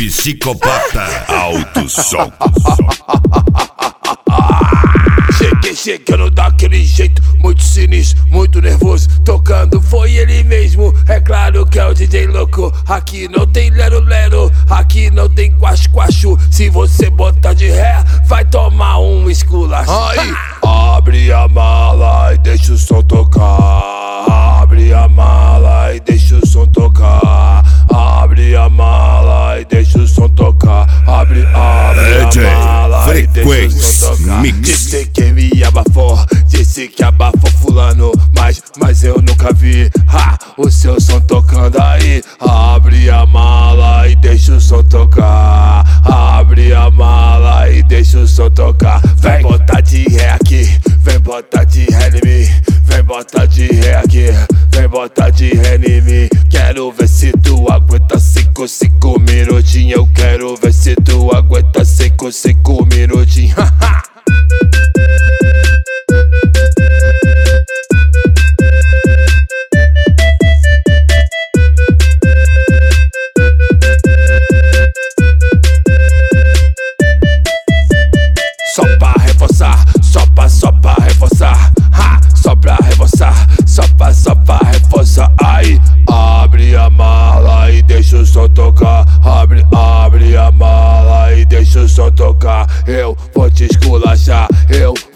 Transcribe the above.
psicopata. Alto som. Cheguei chegando daquele jeito, muito sinistro, muito nervoso. Tocando foi ele mesmo, é claro que é o DJ louco. Aqui não tem lero-lero, aqui não tem quacho-quacho. Se você botar de ré, vai tomar um esculacho. Aí, abre a mala e deixa o som tocar. Abre a mala e deixa o som tocar. Abre a mala e deixa o som tocar. Abre a mala e deixa o som tocar. Disse que me abafou, disse que abafou fulano, mas eu nunca vi o seu som tocando aí. Abre a mala e deixa o som tocar. Abre a mala e deixa o som tocar. Vem botar de ré aqui, vem botar de ré em mim. Vem botar de ré aqui, vem botar de ré em mim. Quero ver se tu aguenta 5 minutinhos. Eu quero ver se tu aguenta 5 minutinhos. Só pra reforçar, só pra reforçar, só pra reforçar, só pra reforçar. Aí, abre a mala e deixa o som tocar. Abre a mala e deixa o som tocar. Eu vou te esculachar, eu